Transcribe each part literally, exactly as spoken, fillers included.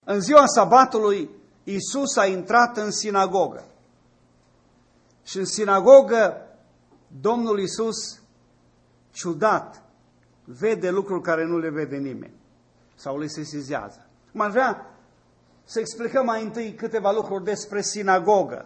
În ziua sabatului, Iisus a intrat în sinagogă. Și în sinagogă, Domnul Iisus, ciudat, vede lucruri care nu le vede nimeni. Sau le sesizează. M-aș vrea să explicăm mai întâi câteva lucruri despre sinagogă.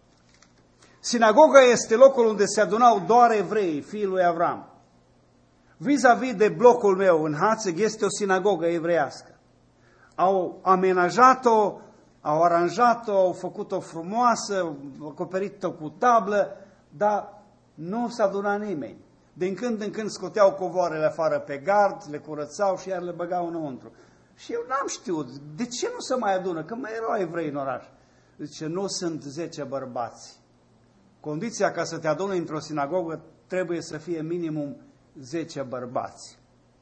Sinagoga este locul unde se adunau doar evreii, fiii lui Avram. Vis-a-vis de blocul meu în Hațeg este o sinagogă evreiască. Au amenajat-o, au aranjat-o, au făcut-o frumoasă, acoperită cu tablă, dar nu s-a adunat nimeni. Din când în când scoteau covoarele afară pe gard, le curățau și iar le băgau înăuntru. Și eu n-am știut, de ce nu se mai adună? Că mai erau evrei în oraș. Zice, nu sunt zece bărbați. Condiția ca să te aduni într-o sinagogă trebuie să fie minimum zece bărbați.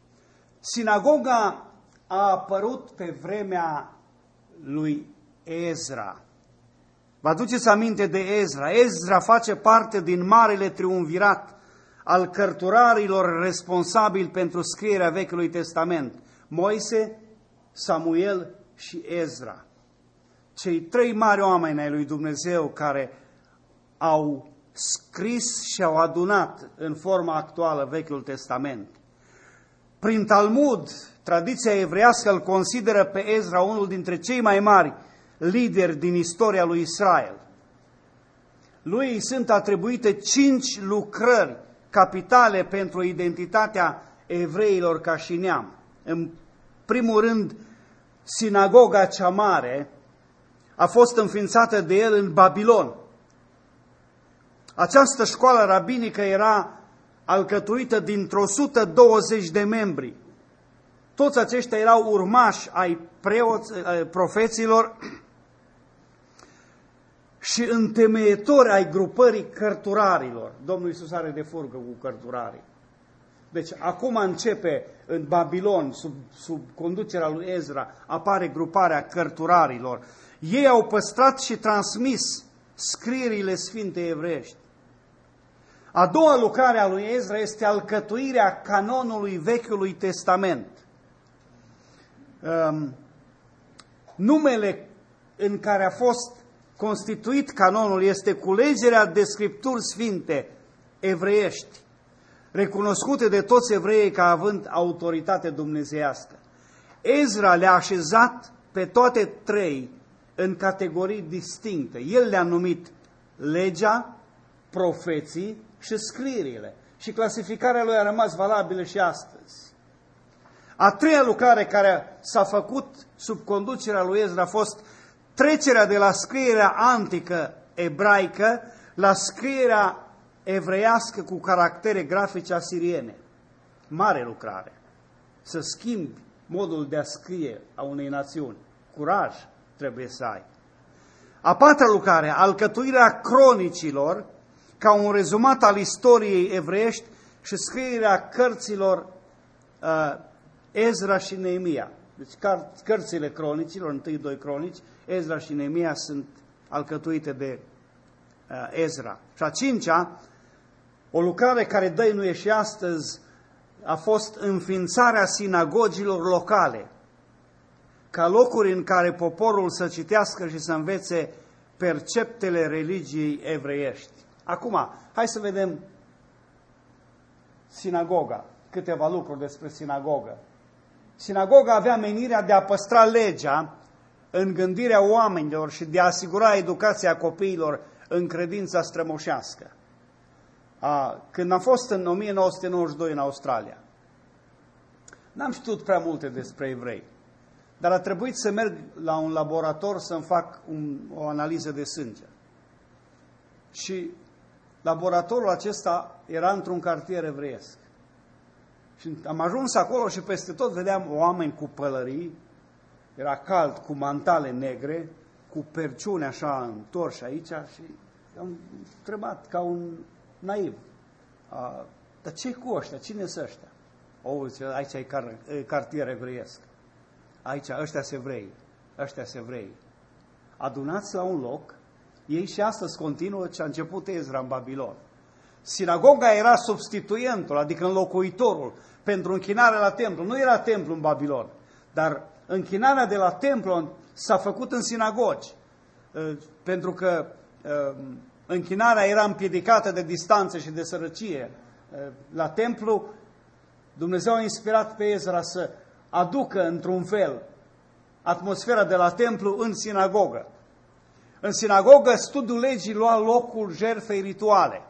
Sinagoga a apărut pe vremea lui Ezra. Vă aduceți aminte de Ezra? Ezra face parte din marele triumvirat al cărturarilor responsabili pentru scrierea Vechiului Testament. Moise, Samuel și Ezra. Cei trei mari oameni ai lui Dumnezeu care au scris și au adunat în forma actuală Vechiul Testament. Prin Talmud, tradiția evreiască îl consideră pe Ezra unul dintre cei mai mari lideri din istoria lui Israel. Lui sunt atribuite cinci lucrări capitale pentru identitatea evreilor ca și neam. În primul rând, sinagoga cea mare a fost înființată de el în Babilon. Această școală rabinică era alcătuită dintr-o sută douăzeci de membri. Toți aceștia erau urmași ai preoți, profeților și întemeietori ai grupării cărturarilor. Domnul Iisus are de furgă cu cărturarii. Deci acum începe în Babilon, sub, sub conducerea lui Ezra, apare gruparea cărturarilor. Ei au păstrat și transmis scrierile sfinte evreiești. A doua lucrare a lui Ezra este alcătuirea canonului Vechiului Testament. Um, numele în care a fost constituit canonul este culegerea de scripturi sfinte evreiești, recunoscute de toți evreii ca având autoritate dumnezeiască. Ezra le-a așezat pe toate trei în categorii distincte. El le-a numit legea, profeții și scrierile. Și clasificarea lui a rămas valabilă și astăzi. A treia lucrare care s-a făcut sub conducerea lui Ezra a fost trecerea de la scrierea antică ebraică la scrierea evreiască cu caractere grafice asiriene. Mare lucrare. Să schimbi modul de a scrie a unei națiuni. Curaj trebuie să ai. A patra lucrare, alcătuirea cronicilor ca un rezumat al istoriei evreiești și scrierea cărților uh, Ezra și Neemia. Deci car- cărțile cronicilor, întâi doi cronici, Ezra și Neemia sunt alcătuite de uh, Ezra. Și a cincea, o lucrare care dăinuie și astăzi, a fost înființarea sinagogilor locale, ca locuri în care poporul să citească și să învețe perceptele religiei evreiești. Acum, hai să vedem sinagoga, câteva lucruri despre sinagogă. Sinagoga avea menirea de a păstra legea în gândirea oamenilor și de a asigura educația copiilor în credința strămoșească. Când am fost în o mie nouă sute nouăzeci și doi în Australia, n-am știut prea multe despre evrei, dar a trebuit să merg la un laborator să-mi fac un, o analiză de sânge. Și laboratorul acesta era într-un cartier evreiesc. Și am ajuns acolo și peste tot vedeam oameni cu pălării, era cald, cu mantale negre, cu perciune așa întorși aici și am întrebat ca un naiv. A, dar ce cu ăștia? Cine sunt ăștia? O, zice, aici e car, cartier evreiesc. Aici, ăștia sunt evrei. Ăștia sunt evrei. Adunați la un loc, ei și astăzi continuă ce a început Ezra în Babilon. Sinagoga era substituentul, adică înlocuitorul, pentru închinare la templu. Nu era templu în Babilon, dar închinarea de la templu s-a făcut în sinagogi, pentru că închinarea era împiedicată de distanță și de sărăcie. La templu, Dumnezeu a inspirat pe Ezra să aducă într-un fel atmosfera de la templu în sinagogă. În sinagogă, studiul legii lua locul jertfei rituale.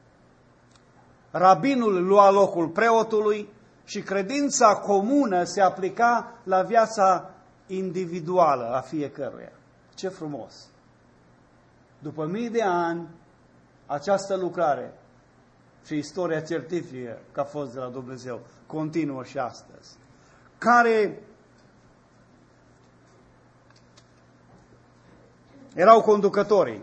Rabinul lua locul preotului și credința comună se aplica la viața individuală a fiecăruia. Ce frumos! După mii de ani, această lucrare și istoria certifică că a fost de la Dumnezeu, continuă și astăzi. Care erau conducătorii?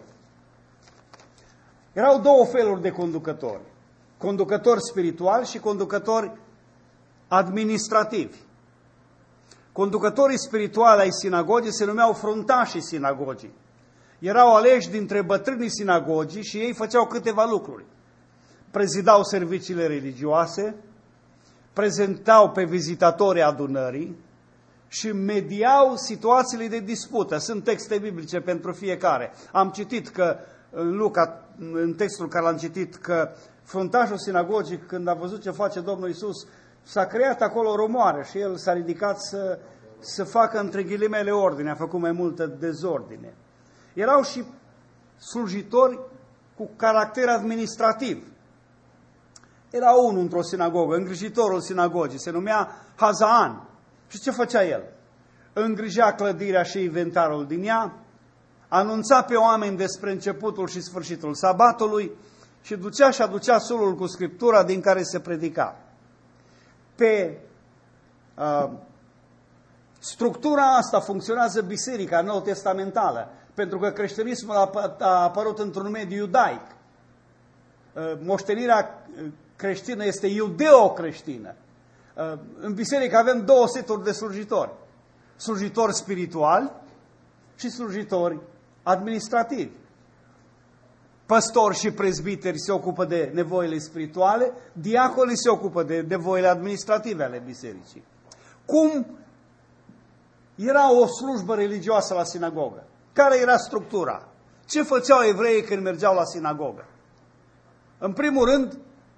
Erau două feluri de conducători. Conducători spirituali și conducători administrativi. Conducătorii spirituali ai sinagogii se numeau fruntașii sinagogii. Erau aleși dintre bătrânii sinagogii și ei făceau câteva lucruri. Prezidau serviciile religioase, prezentau pe vizitatorii adunării și mediau situațiile de dispută. Sunt texte biblice pentru fiecare. Am citit că în Luca, în textul care l-am citit, că fruntașul sinagogii, când a văzut ce face Domnul Iisus, s-a creat acolo o rumoare și el s-a ridicat să, să facă între ghilimele ordine, a făcut mai multă dezordine. Erau și slujitori cu caracter administrativ. Era unul într-o sinagogă, îngrijitorul sinagogii, se numea Hazaan. Și ce făcea el? Îngrija clădirea și inventarul din ea, anunța pe oameni despre începutul și sfârșitul sabatului și ducea și aducea sulul cu Scriptura din care se predica. Pe uh, structura asta funcționează biserica nou-testamentală, pentru că creștinismul a, a apărut într-un mediu iudaic. Uh, moștenirea creștină este iudeo-creștină. Uh, în biserică avem două seturi de slujitori. Slujitori spirituali și slujitori administrativi. Păstori și prezbiteri se ocupă de nevoile spirituale, diaconii se ocupă de nevoile administrative ale bisericii. Cum era o slujbă religioasă la sinagogă? Care era structura? Ce făceau evreii când mergeau la sinagogă? În primul rând,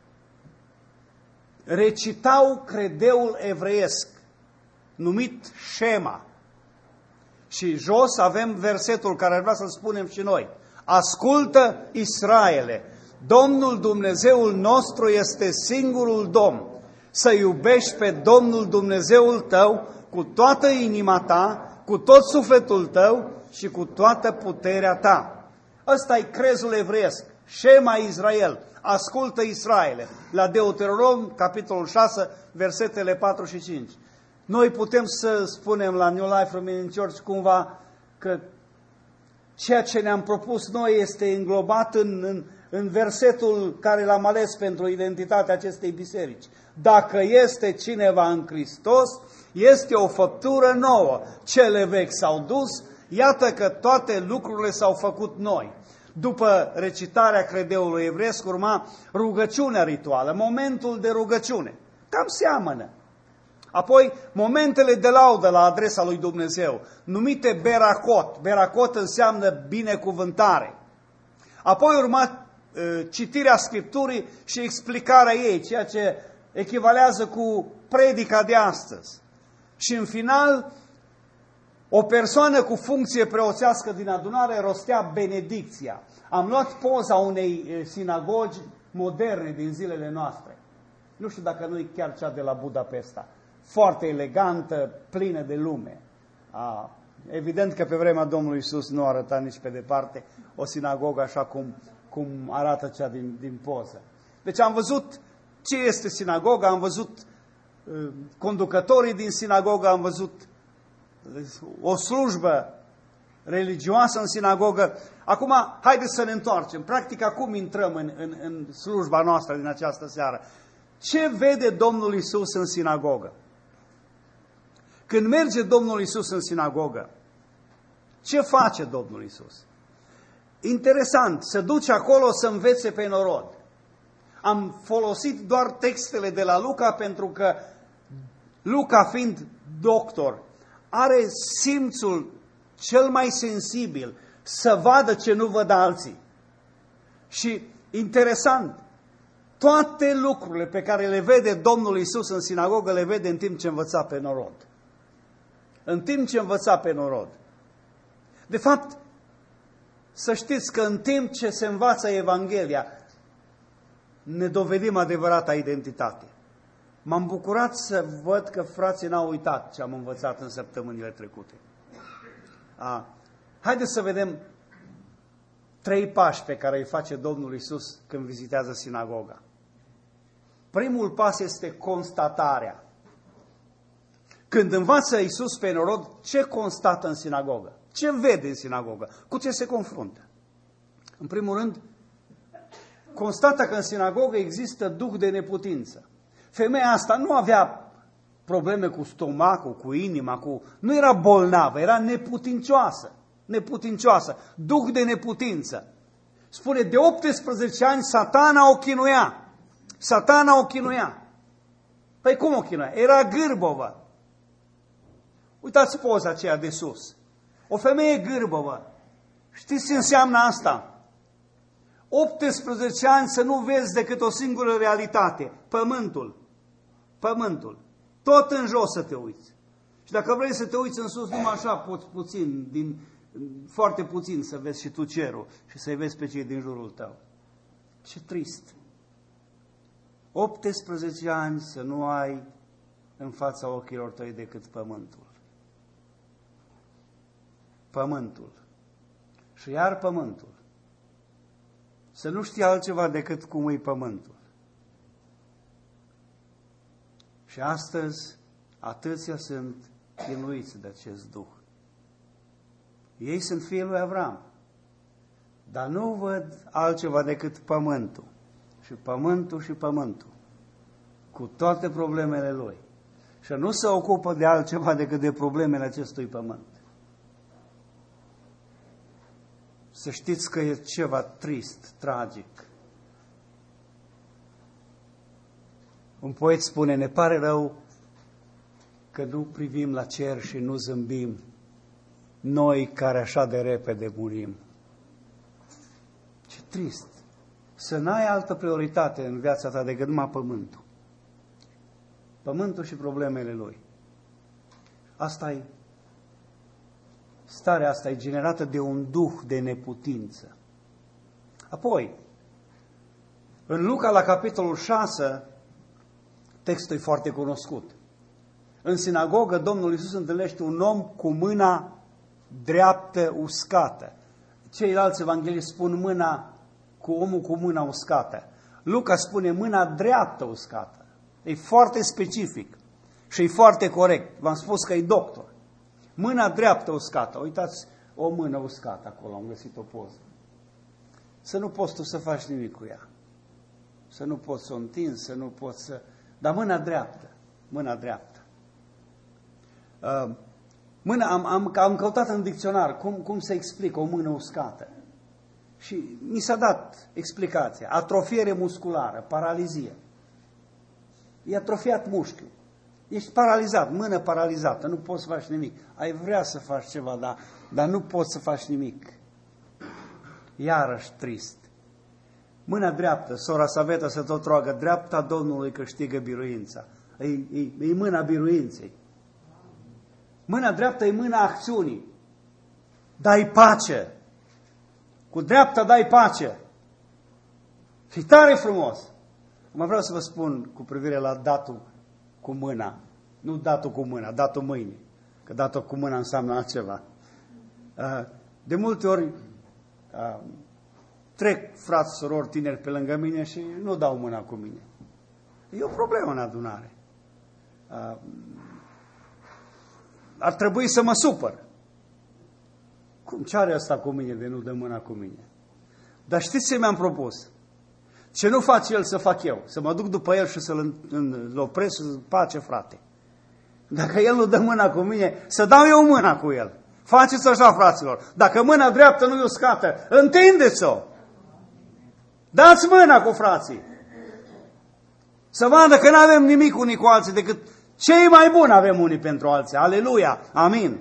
recitau credeul evreiesc, numit Shema. Și jos avem versetul care ar vrea să-l spunem și noi. Ascultă, Israele, Domnul Dumnezeul nostru este singurul Domn. Să iubești pe Domnul Dumnezeul tău cu toată inima ta, cu tot sufletul tău și cu toată puterea ta. Ăsta e crezul evreiesc. Shema Israel, ascultă Israele. La Deuteronom, capitolul șase, versetele patru și cinci. Noi putem să spunem la New Life Romanian Church cumva că ceea ce ne-am propus noi este înglobat în, în, în versetul care l-am ales pentru identitatea acestei biserici. Dacă este cineva în Hristos, este o făptură nouă. Cele vechi s-au dus, iată că toate lucrurile s-au făcut noi. După recitarea credeului evreiesc urma rugăciunea rituală, momentul de rugăciune. Cam seamănă. Apoi, momentele de laudă la adresa lui Dumnezeu, numite Beracot. Beracot înseamnă binecuvântare. Apoi urma uh, citirea Scripturii și explicarea ei, ceea ce echivalează cu predica de astăzi. Și în final, o persoană cu funcție preoțească din adunare rostea benedicția. Am luat poza unei sinagogi moderne din zilele noastre. Nu știu dacă nu e chiar cea de la Budapesta. Foarte elegantă, plină de lume. A, evident că pe vremea Domnului Iisus nu arăta nici pe departe o sinagogă așa cum, cum arată cea din, din poză. Deci am văzut ce este sinagoga, am văzut uh, conducătorii din sinagogă, am văzut uh, o slujbă religioasă în sinagogă. Acum, haideți să ne întoarcem. Practic, acum intrăm în, în, în slujba noastră din această seară. Ce vede Domnul Iisus în sinagogă? Când merge Domnul Iisus în sinagogă, ce face Domnul Iisus? Interesant, se duce acolo să învețe pe norod. Am folosit doar textele de la Luca pentru că Luca, fiind doctor, are simțul cel mai sensibil să vadă ce nu văd alții. Și interesant, toate lucrurile pe care le vede Domnul Iisus în sinagogă le vede în timp ce învăța pe norod. În timp ce învăța pe norod. De fapt, să știți că în timp ce se învață Evanghelia, ne dovedim adevărata identitate. M-am bucurat să văd că frații n-au uitat ce am învățat în săptămânile trecute. A, haideți să vedem trei pași pe care îi face Domnul Iisus când vizitează sinagoga. Primul pas este constatarea. Când învață Iisus pe norod, ce constată în sinagogă? Ce vede în sinagogă? Cu ce se confruntă? În primul rând, constată că în sinagogă există duh de neputință. Femeia asta nu avea probleme cu stomacul, cu inima, cu... nu era bolnavă, era neputincioasă. Neputincioasă, duh de neputință. Spune, de optsprezece ani Satana o chinuia. Satana o chinuia. Păi cum o chinuia? Era gârbovă. Uitați poza aceea de sus. O femeie gârbovă. Știți ce înseamnă asta? optsprezece ani să nu vezi decât o singură realitate. Pământul. Pământul. Tot în jos să te uiți. Și dacă vrei să te uiți în sus, numai așa poți puțin, din, foarte puțin să vezi și tu cerul și să-i vezi pe cei din jurul tău. Ce trist. optsprezece ani să nu ai în fața ochilor tăi decât pământul. Pământul. Și iar pământul. Să nu știi altceva decât cum e pământul. Și astăzi atâția sunt chinuiți de acest duh. Ei sunt fiii lui Avram, dar nu văd altceva decât pământul. Și pământul și pământul, cu toate problemele lui. Și nu se ocupă de altceva decât de problemele acestui pământ. Să știți că e ceva trist, tragic. Un poet spune, ne pare rău că nu privim la cer și nu zâmbim, noi care așa de repede murim. Ce trist! Să n-ai altă prioritate în viața ta decât numai pământul. Pământul și problemele lui. Asta e, starea asta e generată de un duh de neputință. Apoi, în Luca, la capitolul șase, textul e foarte cunoscut. În sinagogă, Domnul Iisus întâlnește un om cu mâna dreaptă uscată. Ceilalți evangheliști spun mâna cu omul cu mâna uscată. Luca spune mâna dreaptă uscată. E foarte specific și e foarte corect. V-am spus că e doctor. Mâna dreaptă uscată. Uitați o mână uscată acolo, am găsit o poză. Să nu poți tu să faci nimic cu ea. Să nu poți să o întinzi, să nu poți să... Dar mâna dreaptă, mâna dreaptă. Uh, mâna, am, am, am căutat în dicționar cum, cum se explică o mână uscată. Și mi s-a dat explicația. Atrofiere musculară, paralizie. E atrofiat mușchiul. Ești paralizat, mână paralizată, nu poți să faci nimic. Ai vrea să faci ceva, dar, dar nu poți să faci nimic. Iarăși trist. Mâna dreaptă, sora Saveta se tot roagă, dreapta Domnului câștigă biruința. E, e, e mâna biruinței. Mâna dreaptă e mâna acțiunii. Dai pace. Cu dreapta dai pace. Și tare frumos. Mă vreau să vă spun cu privire la datul cu mâna. Nu datul cu mâna, datul mâine. Că datul cu mâna înseamnă altceva. De multe ori trec frați, sorori, tineri pe lângă mine și nu dau mâna cu mine. E o problemă în adunare. Ar trebui să mă supăr. Cum? Ce are asta cu mine de nu dă mâna cu mine? Dar știți ce mi-am propus? Ce nu face el să fac eu? Să mă duc după el și să-l opresc și să zic, pace, frate. Dacă el nu dă mâna cu mine, să dau eu mâna cu el. Faceți așa, fraților. Dacă mâna dreaptă nu-i uscată, întindeți-o. Dați mâna cu frații. Să vadă că nu avem nimic unii cu alții decât Cei mai buni avem unii pentru alții. Aleluia! Amin!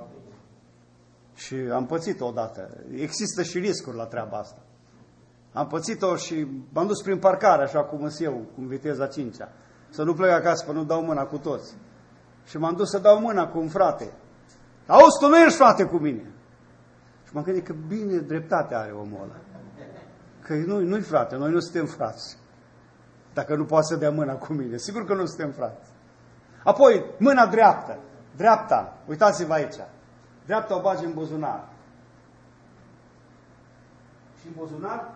Și am pățit-o odată. Există și riscuri la treaba asta. Am pățit-o și m-am dus prin parcare, așa cum sunt eu, cu viteza cincea. Să nu plec acasă, până nu dau mâna cu toți. Și m-am dus să dau mâna cu un frate. Auzi, tu nu ești frate cu mine. Și m-am gândit că bine dreptate are omul ăla. Că nu, nu-i frate, noi nu suntem frați. Dacă nu poate să dea mâna cu mine. Sigur că nu suntem frați. Apoi, mâna dreaptă. Dreapta. Uitați-vă aici. Dreapta o bagi în buzunar. Și în buzunar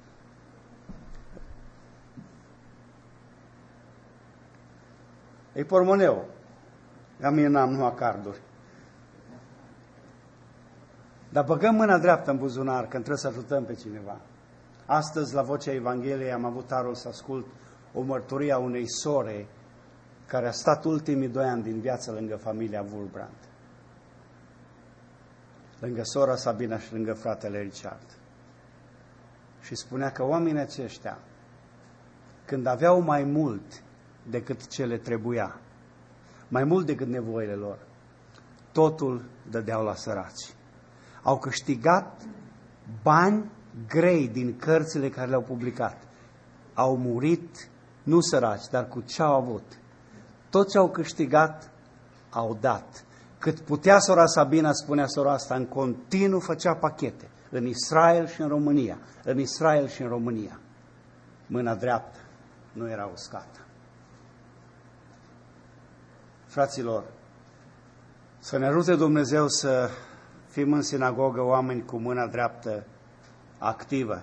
e pormoneu. La mine n-am numai carduri. Dar băgăm mâna dreaptă în buzunar când trebuie să ajutăm pe cineva. Astăzi, la Vocea Evangheliei, am avut harul să ascult o mărturie a unei sore care a stat ultimii doi ani din viață lângă familia Wurbrand. Lângă sora Sabina și lângă fratele Richard. Și spunea că oamenii aceștia, când aveau mai mult decât ce le trebuia, mai mult decât nevoile lor, totul dădeau la săraci. Au câștigat bani grei din cărțile care le-au publicat. Au murit, nu săraci, dar cu ce au avut. Tot ce au câștigat, au dat. Cât putea sora Sabina, spunea sora asta, în continuu făcea pachete. În Israel și în România. În Israel și în România. Mâna dreaptă nu era uscată. Fraților, să ne ajute Dumnezeu să fim în sinagogă oameni cu mâna dreaptă activă.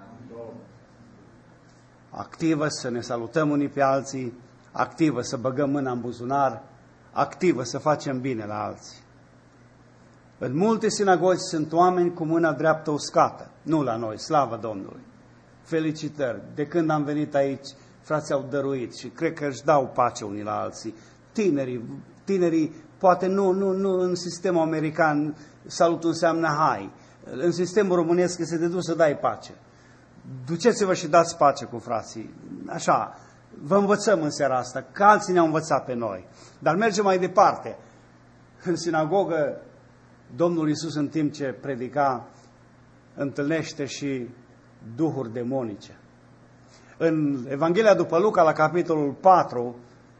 Activă, să ne salutăm unii pe alții, activă, să băgăm mâna în buzunar, activă, să facem bine la alții. În multe sinagogi sunt oameni cu mâna dreaptă uscată, nu la noi, slavă Domnului. Felicitări! De când am venit aici, frații au dăruit și cred că își dau pace unii la alții. Tinerii, tinerii poate nu, nu, nu în sistemul american salutul înseamnă hai. În sistemul românesc este de dus să dai pace. Duceți-vă și dați pace cu frații. Așa, vă învățăm în seara asta, că alții ne-au învățat pe noi. Dar mergem mai departe. În sinagogă, Domnul Iisus, în timp ce predica, întâlnește și duhuri demonice. În Evanghelia după Luca, la capitolul patru,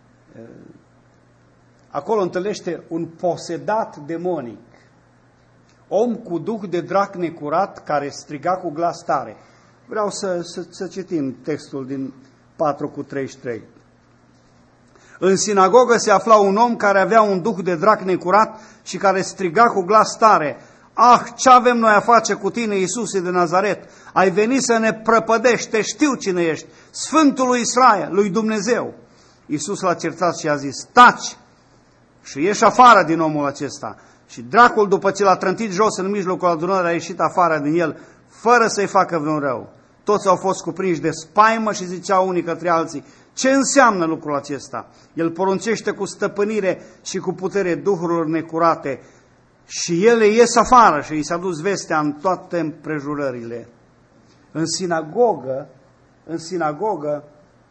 acolo întâlnește un posedat demonic. Om cu duh de drac necurat care striga cu glas tare. Vreau să, să, să citim textul din patru cu treizeci și trei. În sinagogă se afla un om care avea un duh de drac necurat și care striga cu glas tare: Ah, ce avem noi a face cu tine, Iisuse de Nazaret? Ai venit să ne prăpădești, te știu cine ești, Sfântul lui Israel, lui Dumnezeu. Iisus l-a certat și a zis: Taci și ieși afară din omul acesta. Și dracul, după ce l-a trântit jos în mijlocul adunării, a ieșit afară din el, fără să-i facă vreun rău. Toți au fost cuprinși de spaimă și ziceau unii către alții: ce înseamnă lucrul acesta? El poruncește cu stăpânire și cu putere duhurilor necurate și ele ies afară, și i s-a dus vestea în toate împrejurările. În sinagogă, în sinagogă,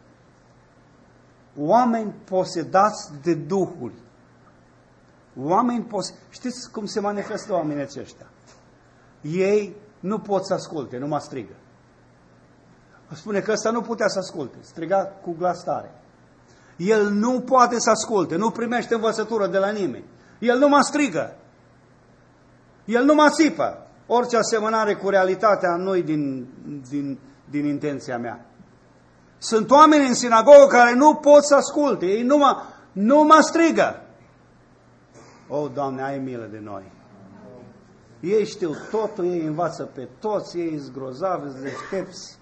oameni posedați de duhuri. Oameni pos... Știți cum se manifestă oamenii aceștia? Ei nu pot să asculte, numai strigă. Spune că ăsta nu putea să asculte, striga cu glas tare. El nu poate să asculte, nu primește învățătură de la nimeni. El nu mă strigă. El nu mă țipă. Orice asemănare cu realitatea nu-i din, din, din intenția mea. Sunt oameni în sinagogă care nu pot să asculte. Ei nu mă, nu mă strigă. O, Doamne, ai milă de noi. Ei știu totul, ei învață pe toți, ei sunt grozavi, sunt deștepți.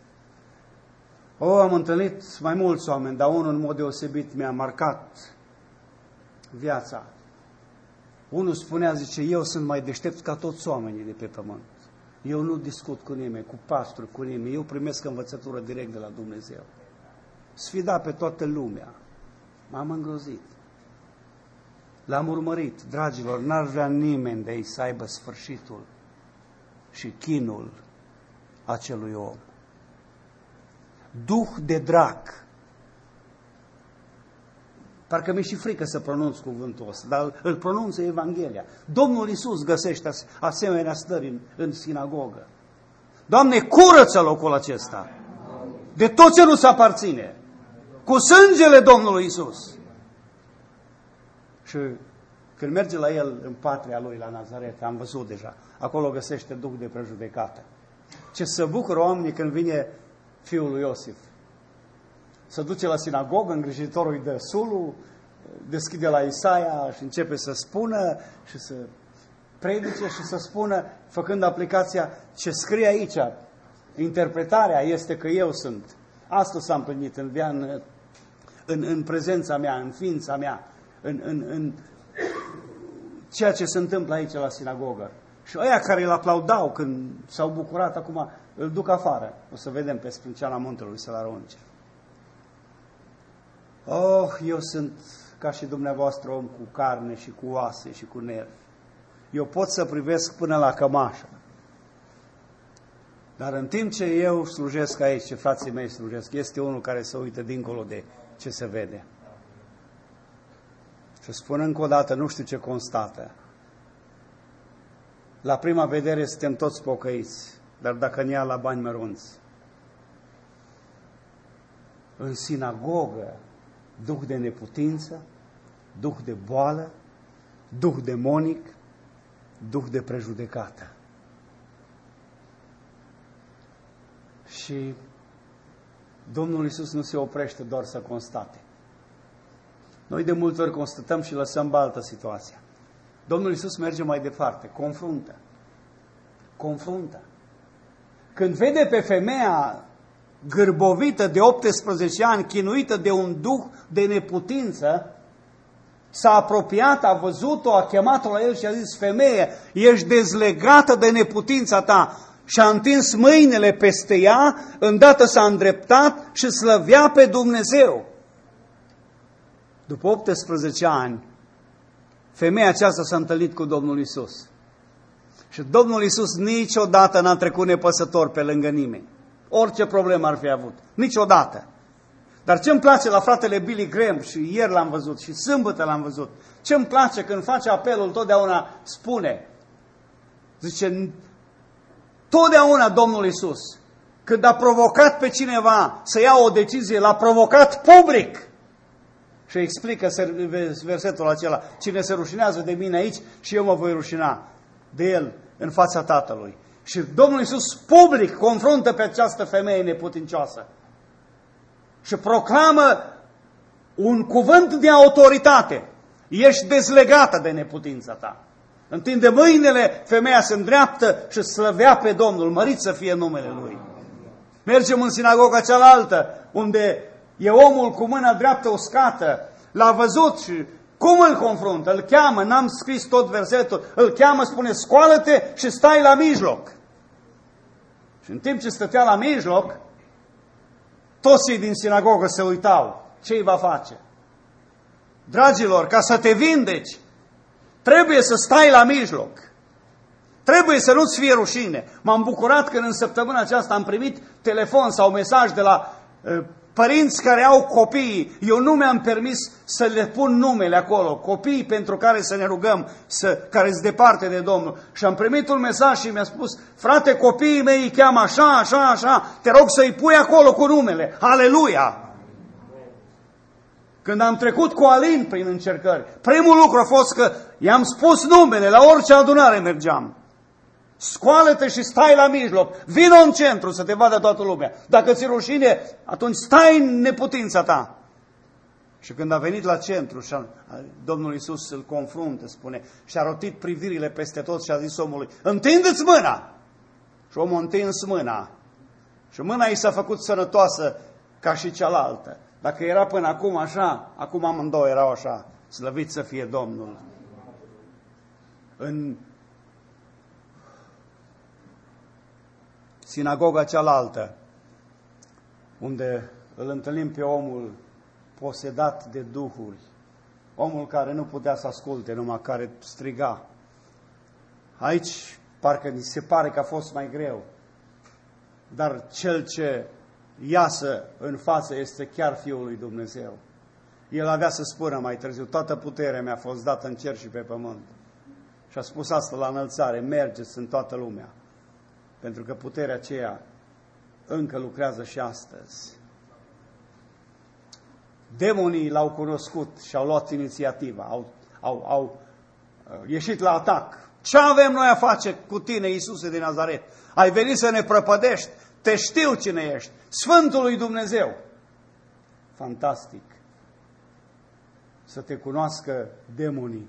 O, am întâlnit mai mulți oameni, dar unul în mod deosebit mi-a marcat viața. Unul spunea, zice, eu sunt mai deștept ca toți oamenii de pe pământ. Eu nu discut cu nimeni, cu pastor, cu nimeni. Eu primesc învățătură direct de la Dumnezeu. Sfida pe toată lumea. M-am îngrozit. L-am urmărit. Dragilor, n-ar vrea nimeni de ei să aibă sfârșitul și chinul acelui om. Duh de drac. Parcă mi-e și frică să pronunț cuvântul ăsta, dar îl pronunță Evanghelia. Domnul Iisus găsește asemenea stări în, în sinagogă. Doamne, curăță locul acesta de tot ce nu-ți aparține, cu sângele Domnului Iisus. Și când merge la el în patria lui, la Nazaret, am văzut deja, acolo găsește duh de prejudecată. Ce se bucură oamenii când vine fiul lui Iosif. Se duce la sinagogă, îngrijitorul îi dă sulul, deschide la Isaia și începe să spună și să predice și să spună, făcând aplicația, ce scrie aici, interpretarea este că eu sunt. Asta s-a împlinit în, în, în, în prezența mea, în ființa mea, în, în, în ceea ce se întâmplă aici la sinagogă. Și ăia care îl aplaudau când s-au bucurat, acum îl duc afară. O să vedem pe sprânceana muntelui să-l arunce. Oh, eu sunt ca și dumneavoastră om cu carne și cu oase și cu nervi. Eu pot să privesc până la cămașă. Dar în timp ce eu slujesc aici, ce frații mei slujesc, este unul care se uită dincolo de ce se vede. Și spun încă o dată, nu știu ce constată. La prima vedere suntem toți pocăiți, dar dacă ne ia la bani mărunți. În sinagogă, duh de neputință, duh de boală, duh demonic, duh de prejudecată. Și Domnul Iisus nu se oprește doar să constate. Noi de multe ori constatăm și lăsăm baltă situația. Domnul Iisus merge mai departe, confruntă. Confruntă. Când vede pe femeia gârbovită de optsprezece ani, chinuită de un duh de neputință, s-a apropiat, a văzut-o, a chemat-o la el și a zis, femeie, ești dezlegată de neputința ta. Și a întins mâinile peste ea, îndată s-a îndreptat și slăvea pe Dumnezeu. După optsprezece ani, femeia aceasta s-a întâlnit cu Domnul Iisus. Și Domnul Iisus niciodată n-a trecut nepăsător pe lângă nimeni. Orice problemă ar fi avut. Niciodată. Dar ce îmi place la fratele Billy Graham, și ieri l-am văzut, și sâmbătă l-am văzut, ce îmi place când face apelul, totdeauna spune, zice, totdeauna Domnul Iisus, când a provocat pe cineva să ia o decizie, l-a provocat public. Și explică versetul acela, cine se rușinează de mine aici și eu mă voi rușina de el în fața Tatălui. Și Domnul Iisus public confruntă pe această femeie neputincioasă și proclamă un cuvânt de autoritate. Ești dezlegată de neputința ta. Întinde mâinile, femeia se îndreaptă și slăvea pe Domnul, mărit să fie numele Lui. Mergem în sinagoga cealaltă, unde e omul cu mâna dreaptă uscată, l-a văzut și cum îl confruntă? Îl cheamă, n-am scris tot versetul, îl cheamă, spune, scoală-te și stai la mijloc. Și în timp ce stătea la mijloc, toți cei din sinagogă se uitau. Ce îi va face? Dragilor, ca să te vindeci, trebuie să stai la mijloc. Trebuie să nu-ți fie rușine. M-am bucurat când în săptămâna aceasta am primit telefon sau mesaj de la uh, părinți care au copii. Eu nu mi-am permis să le pun numele acolo. Copiii pentru care să ne rugăm, să, care sunt departe de Domnul. Și am primit un mesaj și mi-a spus, frate, copiii mei îi cheamă așa, așa, așa, te rog să-i pui acolo cu numele. Aleluia! Când am trecut cu Alin prin încercări, primul lucru a fost că i-am spus numele, la orice adunare mergeam. Scoală-te și stai la mijloc, vină în centru să te vadă toată lumea. Dacă ți-e rușine, atunci stai în neputința ta. Și când a venit la centru și a, Domnul Iisus îl confruntă, spune, și a rotit privirile peste tot și a zis omului, întindeți mâna! Și omul a întins mâna. Și mâna i s-a făcut sănătoasă ca și cealaltă. Dacă era până acum așa, acum amândouă erau așa. Slăvit să fie Domnul. În sinagoga cealaltă, unde îl întâlnim pe omul posedat de duhuri, omul care nu putea să asculte, numai care striga. Aici parcă ni se pare că a fost mai greu, dar cel ce iasă în față este chiar Fiul lui Dumnezeu. El avea să spună mai târziu, toată puterea mi-a fost dată în cer și pe pământ. Și a spus asta la înălțare, mergeți în toată lumea. Pentru că puterea aceea încă lucrează și astăzi. Demonii l-au cunoscut și au luat inițiativa, au, au, au ieșit la atac. Ce avem noi a face cu tine, Iisuse din Nazaret? Ai venit să ne prăpădești? Te știu cine ești, Sfântul lui Dumnezeu. Fantastic. Să te cunoască demonii.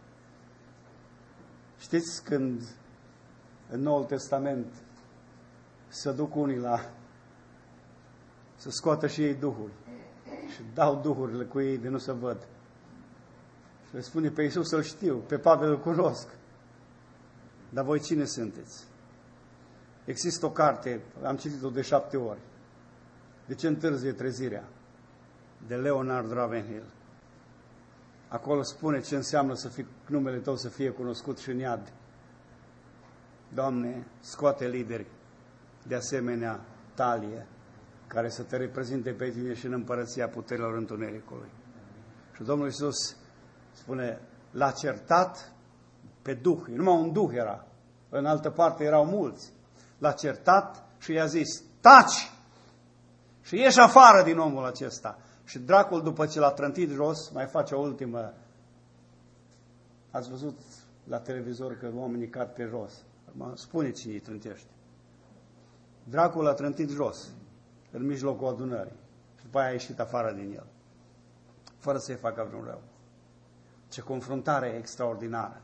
Știți când în Noul Testament se duc unii la să scoată și ei Duhul și dau duhurile cu ei de nu se văd. Și le spune pe Iisus să-L știu, pe Pavel îl cunosc. Dar voi cine sunteți? Există o carte, am citit-o de șapte ori. De ce întârzie trezirea? De Leonard Ravenhill. Acolo spune ce înseamnă să fii, numele tău să fie cunoscut și în iad. Doamne, scoate lideri de asemenea talie, care să te reprezinte pe tine și în împărăția puterilor întunericului. Și Domnul Iisus spune, l-a certat pe duh, numai un duh era, în altă parte erau mulți. L-a certat și i-a zis, taci! Și ieși afară din omul acesta. Și dracul, după ce l-a trântit jos, mai face o ultimă. Ați văzut la televizor că oamenii cad pe jos. Spune cine îi trântește. Dracul l-a trântit jos, în mijlocul adunării. Și după aia a ieșit afară din el, fără să-i facă vreun rău. Ce confruntare extraordinară!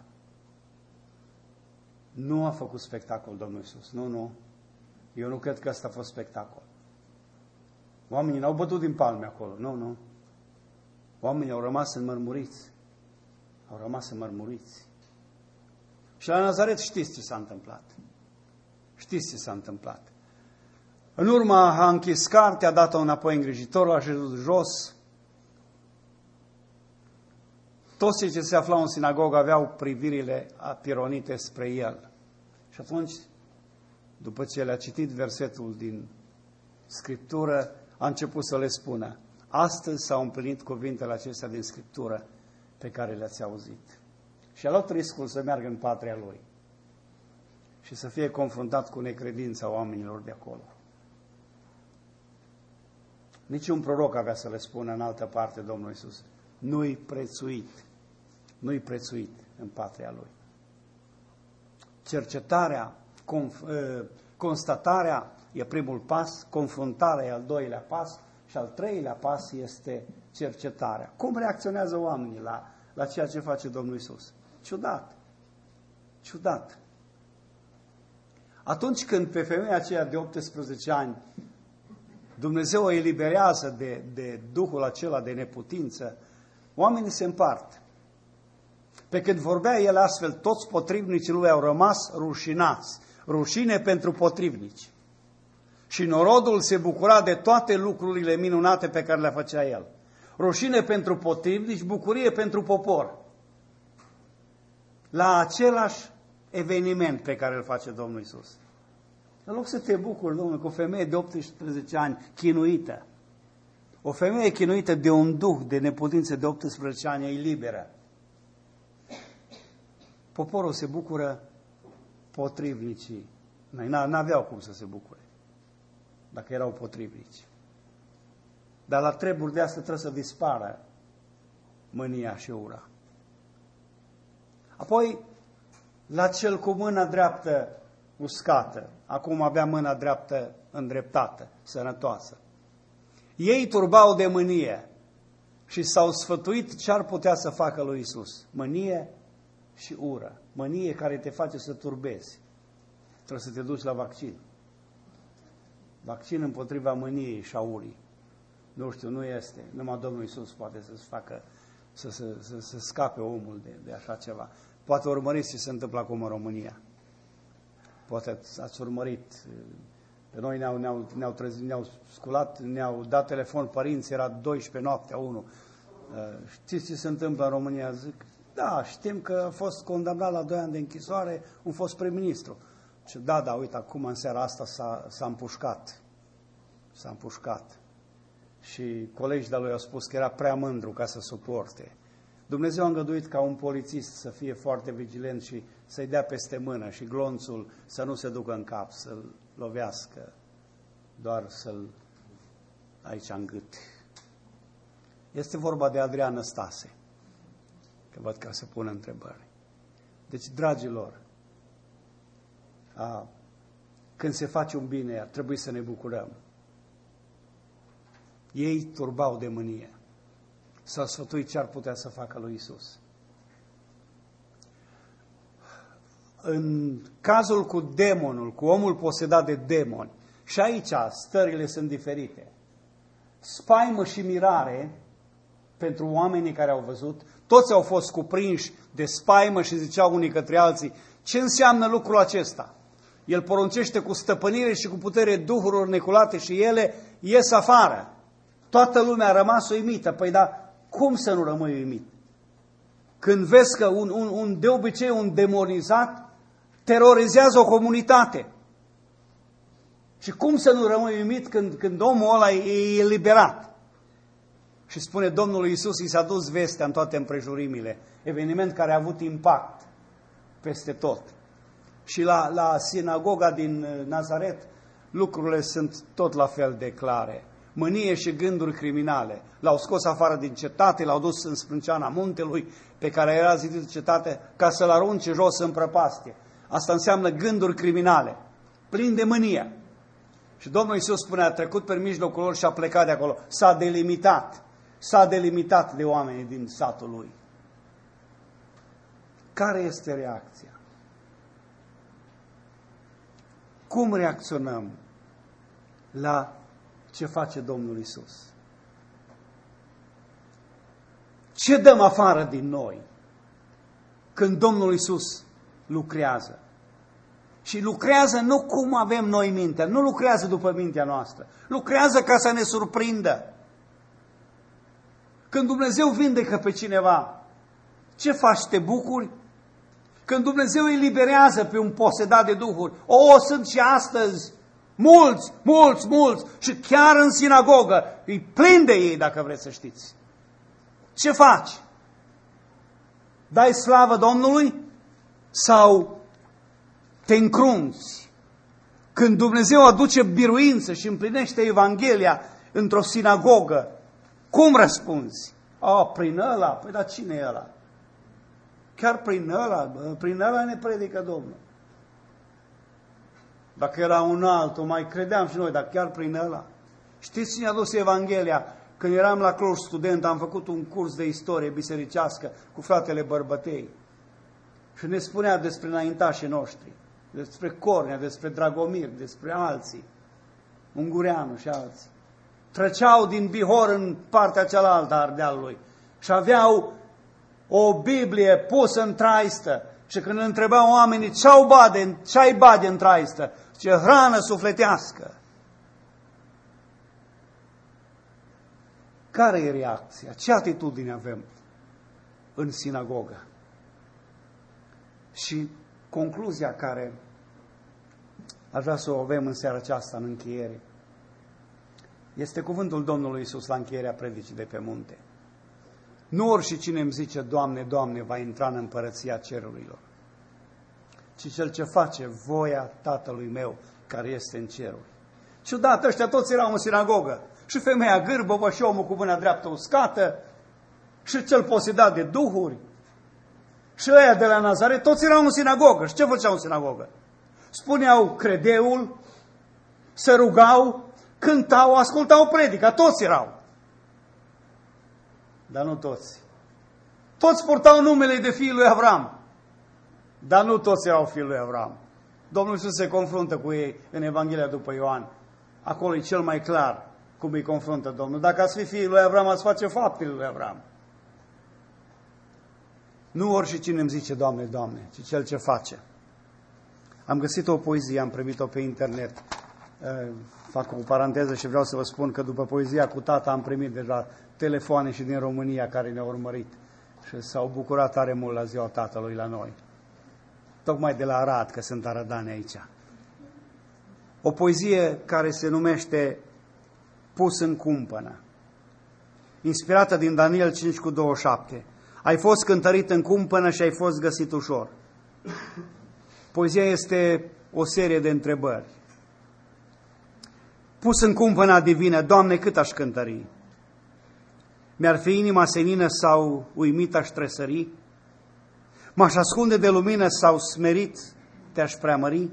Nu a făcut spectacol Domnul Iisus. Nu, nu. Eu nu cred că asta a fost spectacol. Oamenii n-au bătut din palme acolo. Nu, nu. Oamenii au rămas înmărmuriți. Au rămas înmărmuriți. Și la Nazaret știți ce s-a întâmplat. Știți ce s-a întâmplat. În urmă a închis cartea, a dat-o înapoi îngrijitorul, a șezut jos. Toți cei ce se aflau în sinagogă aveau privirile apironite spre el. Și atunci, după ce le-a citit versetul din Scriptură, a început să le spună, astăzi s-au împlinit cuvintele acestea din Scriptură pe care le-ați auzit. Și a luat riscul să meargă în patria lui și să fie confruntat cu necredința oamenilor de acolo. Niciun proroc avea să le spună în altă parte Domnul Iisus, nu-i prețuit, nu-i prețuit în patria lui. Cercetarea, constatarea e primul pas, confruntarea e al doilea pas și al treilea pas este cercetarea. Cum reacționează oamenii la, la ceea ce face Domnul Iisus? Ciudat. Ciudat. Atunci când pe femeia aceea de optsprezece ani Dumnezeu o eliberează de, de duhul acela de neputință, oamenii se împart. Pe când vorbea el astfel, toți potrivnicii lui au rămas rușinați. Rușine pentru potrivnici. Și norodul se bucura de toate lucrurile minunate pe care le făcea el. Rușine pentru potrivnici, bucurie pentru popor. La același eveniment pe care îl face Domnul Iisus. În loc să te bucuri, Domnule, cu o femeie de optsprezece ani chinuită, o femeie chinuită de un duh de neputință de optsprezece ani, e liberă. Poporul se bucură, potrivnicii n-aveau cum să se bucure, dacă erau potrivnici. Dar la treburi de asta trebuie să dispară mânia și ura. Apoi, la cel cu mâna dreaptă uscată, acum avea mâna dreaptă îndreptată, sănătoasă. Ei turbau de mânie și s-au sfătuit ce ar putea să facă lui Iisus. Mânie și ură. Mânie care te face să turbezi. Trebuie să te duci la vaccin. Vaccin împotriva mâniei și a urii. Nu știu, nu este. Numai Domnul Iisus poate să-ți facă, să, să, să, să scape omul de, de așa ceva. Poate urmăriți ce se întâmplă acum în România. Poate ați urmărit. Pe noi ne-au, ne-au, ne-au, trezit, ne-au sculat, ne-au dat telefon părinți, era douăsprezece noaptea, unu. Știți ce se întâmplă în România? Zic, da, știm că a fost condamnat la doi ani de închisoare un fost prim-ministru. Și da, da, uite, acum în seara asta s-a, s-a împușcat. S-a împușcat. și colegii de-a lui au spus că era prea mândru ca să suporte. Dumnezeu a îngăduit ca un polițist să fie foarte vigilent și să-i dea peste mână și glonțul să nu se ducă în cap, să-l lovească, doar să-l aici în gât. Este vorba de Adrian Năstase, că văd că se pune întrebări. Deci, dragilor, a, când se face un bine, trebuie să ne bucurăm. Ei turbau de mânie. S-au sfătuit ce ar putea să facă lui Iisus. În cazul cu demonul, cu omul posedat de demoni, și aici stările sunt diferite. Spaimă și mirare pentru oamenii care au văzut, toți au fost cuprinși de spaimă și ziceau unii către alții, ce înseamnă lucrul acesta? El poruncește cu stăpânire și cu putere duhurilor neculate și ele ies afară. Toată lumea a rămas uimită. Păi da, cum să nu rămâi uimit? Când vezi că un, un, un, de obicei un demonizat terorizează o comunitate. Și cum să nu rămâi uimit când, când omul ăla e eliberat? Și spune Domnul Iisus, i s-a dus vestea în toate împrejurimile. Eveniment care a avut impact peste tot. Și la, la sinagoga din Nazaret lucrurile sunt tot la fel de clare. Mânie și gânduri criminale. L-au scos afară din cetate, l-au dus în sprânceana muntelui pe care era zidit cetate ca să-l arunce jos în prăpastie. Asta înseamnă gânduri criminale, plin de mânie. Și Domnul Iisus spune, a trecut pe mijlocul lor și a plecat de acolo. S-a delimitat. S-a delimitat de oamenii din satul lui. Care este reacția? Cum reacționăm la ce face Domnul Iisus? Ce dăm afară din noi când Domnul Iisus lucrează? Și lucrează nu cum avem noi mintea, nu lucrează după mintea noastră, lucrează ca să ne surprindă. Când Dumnezeu vindecă pe cineva, ce faci? Te bucuri? Când Dumnezeu îi eliberează pe un posedat de duhuri, o, sunt și astăzi mulți, mulți, mulți, și chiar în sinagogă, îi plin de ei, dacă vreți să știți. Ce faci? Dai slavă Domnului? Sau te încrunți? Când Dumnezeu aduce biruință și împlinește Evanghelia într-o sinagogă, cum răspunzi? A, prin ăla? Păi dar cine e ăla? Chiar prin ăla? Prin ăla ne predică Domnul. Dacă era un altul, mai credeam și noi, dar chiar prin ăla. Știți cine a dus Evanghelia? Când eram la Cluj student, am făcut un curs de istorie bisericească cu fratele Bărbătei. Și ne spunea despre înaintașii noștri, despre Cornea, despre Dragomir, despre alții, Ungureanu și alții. Treceau din Bihor în partea cealaltă a Ardealului și aveau o Biblie pusă în traistă. Și când îl întrebau oamenii ce-au bade, ce-ai bade în traistă, ce hrană sufletească. Care e reacția? Ce atitudine avem în sinagogă? Și concluzia care aș vrea să o avem în seara aceasta, în încheiere, este cuvântul Domnului Iisus la încheierea predicii de pe munte. Nu orice cine îmi zice, Doamne, Doamne, va intra în împărăția cerurilor, ci cel ce face voia Tatălui meu care este în ceruri. Ciudat, ăștia toți erau în sinagogă. Și femeia gârbovă, și omul cu mâna dreaptă uscată, și cel posedat de duhuri, și ăia de la Nazaret, toți erau în sinagogă. Și ce făceau în sinagogă? Spuneau credeul, se rugau, cântau, ascultau predica, toți erau. Dar nu toți. Toți purtau numele de fiul lui Avram, dar nu toți erau fiul lui Avram. Domnul Iisus se confruntă cu ei în Evanghelia după Ioan. Acolo e cel mai clar cum îi confruntă Domnul. Dacă ați fi fiul lui Avram, ați face faptele lui Avram. Nu oricine îmi zice, Doamne, Doamne, ci cel ce face. Am găsit o poezie, am primit-o pe internet. Fac o paranteză și vreau să vă spun că după poezia cu tata am primit deja telefoane și din România care ne-au urmărit și s-au bucurat tare mult la ziua tatălui la noi. Tocmai de la Arad, că sunt arădani aici. O poezie care se numește Pus în cumpănă. inspirată din Daniel cinci cu douăzeci și șapte. Ai fost cântărit în cumpănă și ai fost găsit ușor. Poezia este o serie de întrebări. Pus în cumpăna divină, Doamne, cât aș cântări? Mi-ar fi inima senină sau uimit aș tresări? M-aș ascunde de lumină sau smerit te-aș preamări?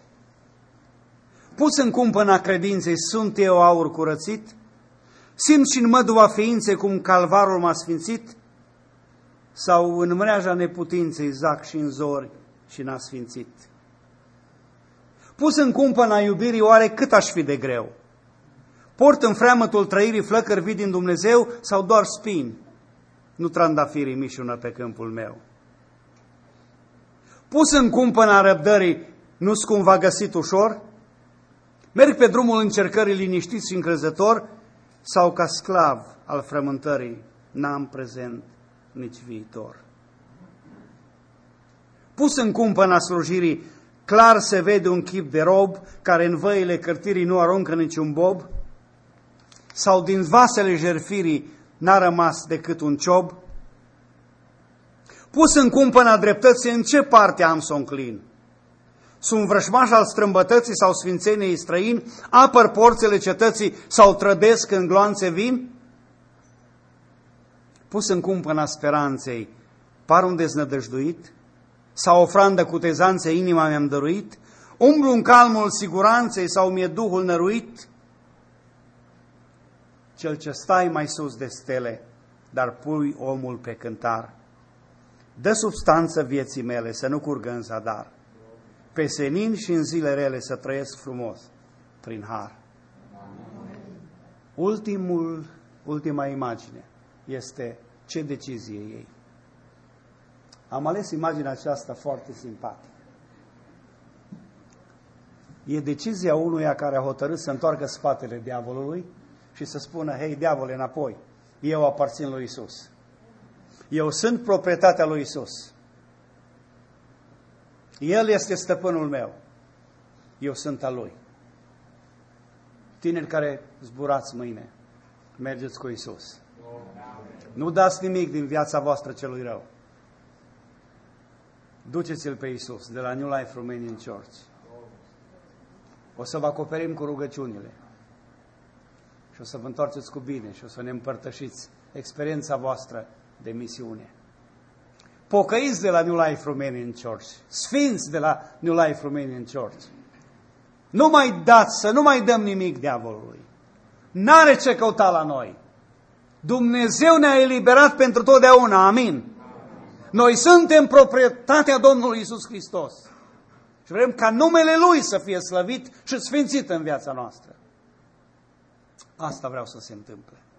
Pus în cumpăna credinței, sunt eu aur curățit? Simt și în măduva ființei cum calvarul m-a sfințit? Sau în mreaja neputinței zac și în zori și n-a sfințit? Pus în cumpăna iubirii, oare cât aș fi de greu? Port în freamătul trăirii flăcări vii din Dumnezeu sau doar spini? Nu trandafirii mișună pe câmpul meu. Pus în cumpăna răbdării, nu-s cumva găsit ușor? Merg pe drumul încercării liniștit și încrezător sau ca sclav al frământării n-am prezent nici viitor? Pus în cumpăna slujirii, clar se vede un chip de rob care în văile cărtirii nu aruncă niciun bob? Sau din vasele jertfirii n-a rămas decât un ciob? Pus în cumpăna dreptății, în ce parte am să o înclin? Sunt vrăjmaș al strâmbătății sau sfințeniei străini? Apăr porțile cetății sau trădesc în gloanțe vin? Pus în cumpăna speranței, par un deznădăjduit? Sau ofrandă cu tezanțe inima mi-am dăruit? Umblu în calmul siguranței sau mi-e duhul năruit? Cel ce stai mai sus de stele, dar pui omul pe cântar, dă substanță vieții mele să nu curgă în zadar, pe senin și în zile rele să trăiesc frumos prin har. Ultimul, ultima imagine este ce decizie ei. Am ales imaginea aceasta foarte simpatică. E decizia unuia care a hotărât să întoarcă spatele diavolului și să spună, hei, diavole, înapoi, eu aparțin lui Isus. Eu sunt proprietatea lui Isus. El este stăpânul meu. Eu sunt al lui. Tineri care zburați mâine, mergeți cu Isus. Nu dați nimic din viața voastră celui rău. Duceți-l pe Isus de la New Life Romanian Church. O să vă acoperim cu rugăciunile. Și o să vă întoarceți cu bine și o să ne împărtășiți experiența voastră de misiune. Pocăiți de la New Life Romanian Church, sfinți de la New Life Romanian Church. Nu mai dați, să nu mai dăm nimic diavolului. N-are ce căuta la noi. Dumnezeu ne-a eliberat pentru totdeauna, amin. Noi suntem proprietatea Domnului Iisus Hristos. Și vrem ca numele Lui să fie slăvit și sfințit în viața noastră. Asta vreau să se întâmple.